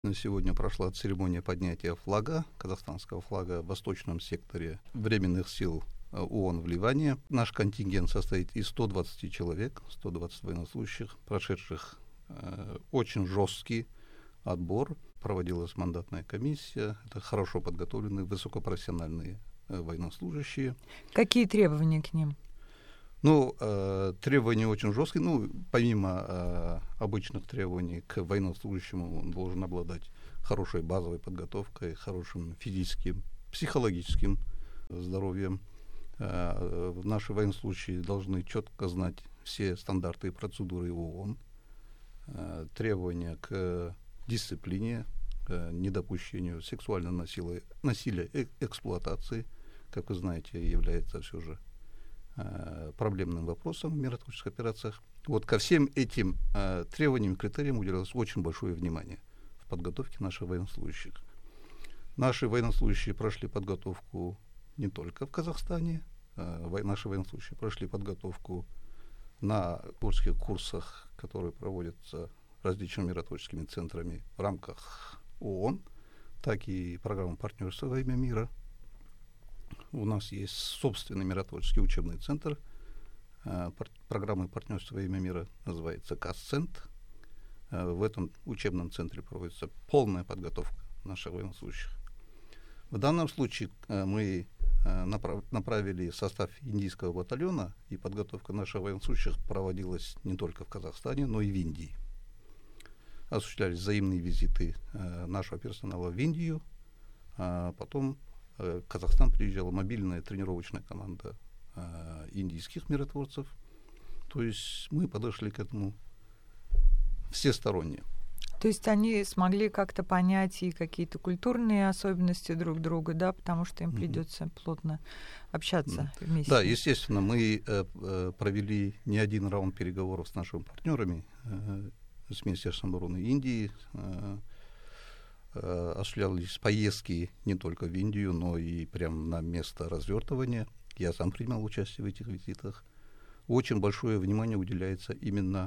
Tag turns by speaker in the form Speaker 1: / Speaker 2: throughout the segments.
Speaker 1: Сегодня прошла церемония поднятия флага, казахстанского флага в восточном секторе временных сил ООН в Ливане. Наш контингент состоит из 120 человек, 120 военнослужащих, прошедших очень жесткий отбор. Проводилась мандатная комиссия. Это хорошо подготовленные, высокопрофессиональные военнослужащие.
Speaker 2: Какие требования к ним?
Speaker 1: Требования очень жесткие. Помимо обычных требований к военнослужащему, он должен обладать хорошей базовой подготовкой, хорошим физическим, психологическим здоровьем. Наши военнослужащие должны четко знать все стандарты и процедуры ООН, требования к дисциплине, к недопущению сексуального насилия, эксплуатации, как вы знаете, является все же проблемным вопросом в миротворческих операциях. Ко всем этим требованиям, критериям уделялось очень большое внимание в подготовке наших военнослужащих. Наши военнослужащие прошли подготовку не только в Казахстане, наши военнослужащие прошли подготовку на творческих курсах, которые проводятся различными миротворческими центрами в рамках ООН, так и программы партнерства во имя мира. У нас есть собственный миротворческий учебный центр программы партнерства во имя мира, называется КАС-центр. В этом учебном центре проводится полная подготовка наших военнослужащих. В данном случае мы направили состав индийского батальона, и подготовка наших военнослужащих проводилась не только в Казахстане, но и в Индии. Осуществлялись взаимные визиты нашего персонала в Индию, потом в Казахстан приезжала мобильная тренировочная команда индийских миротворцев. То есть мы подошли к этому всесторонне.
Speaker 2: То есть они смогли как-то понять и какие-то культурные особенности друг друга, да, потому что им придется плотно общаться вместе.
Speaker 1: Да, естественно, мы провели не один раунд переговоров с нашими партнерами, с Министерством обороны Индии. Осуществлялись поездки не только в Индию, но и прямо на место развертывания. Я сам принимал участие в этих визитах. Очень большое внимание уделяется именно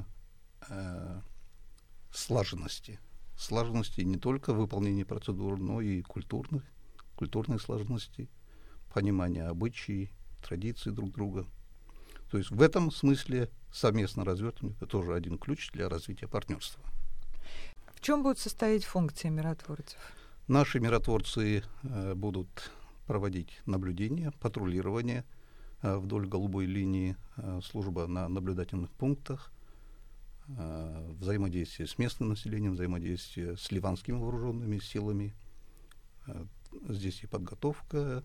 Speaker 1: слаженности. Слаженности не только в выполнении процедур, но и культурной слаженности, понимания обычаев, традиций друг друга. То есть в этом смысле совместное развертывание — это тоже один ключ для развития партнерства.
Speaker 2: В чем будут состоять функции миротворцев?
Speaker 1: Наши миротворцы будут проводить наблюдение, патрулирование вдоль голубой линии, служба на наблюдательных пунктах, взаимодействие с местным населением, взаимодействие с ливанскими вооруженными силами. Здесь и подготовка,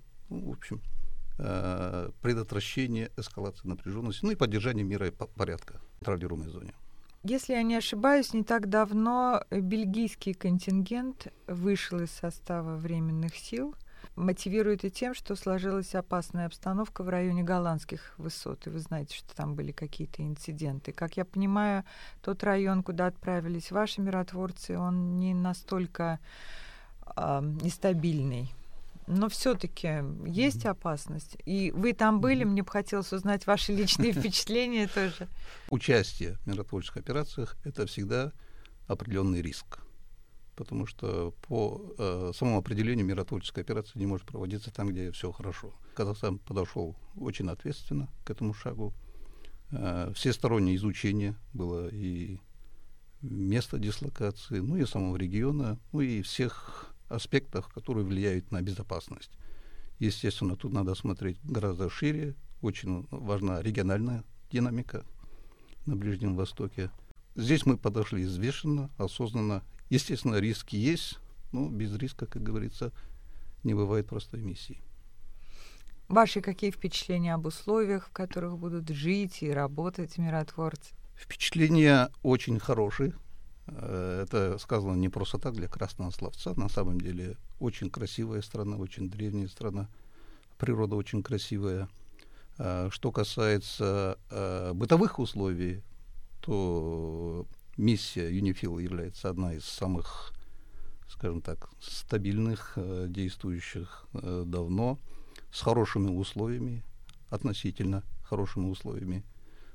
Speaker 1: предотвращение эскалации напряженности, и поддержание мира и порядка в контролируемой зоне.
Speaker 2: Если я не ошибаюсь, не так давно бельгийский контингент вышел из состава временных сил, мотивирует и тем, что сложилась опасная обстановка в районе Голландских высот. И вы знаете, что там были какие-то инциденты. Как я понимаю, тот район, куда отправились ваши миротворцы, он не настолько нестабильный. Но все-таки есть опасность. И вы там были, мне бы хотелось узнать ваши личные впечатления тоже.
Speaker 1: Участие в миротворческих операциях — это всегда определенный риск. Потому что по самому определению миротворческая операция не может проводиться там, где все хорошо. Казахстан подошел очень ответственно к этому шагу. Всестороннее изучение было и места дислокации, и самого региона, и всех аспектах, которые влияют на безопасность. Естественно, тут надо смотреть гораздо шире. Очень важна региональная динамика на Ближнем Востоке. Здесь мы подошли взвешенно, осознанно. Естественно, риски есть, но без риска, как говорится, не бывает простой миссии.
Speaker 2: Ваши какие впечатления об условиях, в которых будут жить и работать миротворцы?
Speaker 1: Впечатления очень хорошие. Это сказано не просто так, для красного словца. На самом деле очень красивая страна, очень древняя страна. Природа очень красивая. Что касается бытовых условий, то миссия ЮНИФИЛ является одна из самых, скажем так, стабильных, действующих давно, с хорошими условиями, относительно хорошими условиями.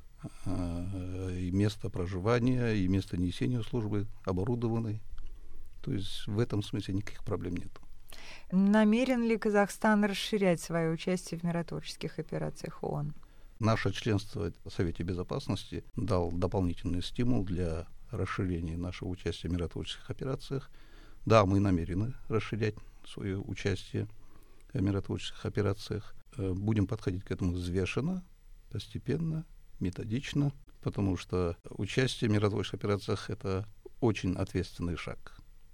Speaker 1: И место проживания, и место несения службы оборудованы. То есть в этом смысле никаких проблем нет.
Speaker 2: Намерен ли Казахстан расширять свое участие в миротворческих операциях ООН?
Speaker 1: Наше членство в Совете Безопасности дал дополнительный стимул для расширения нашего участия в миротворческих операциях. Да, мы намерены расширять свое участие в миротворческих операциях. Будем подходить к этому взвешенно, постепенно, методично, потому что участие в миротворческих операциях — это очень ответственный шаг.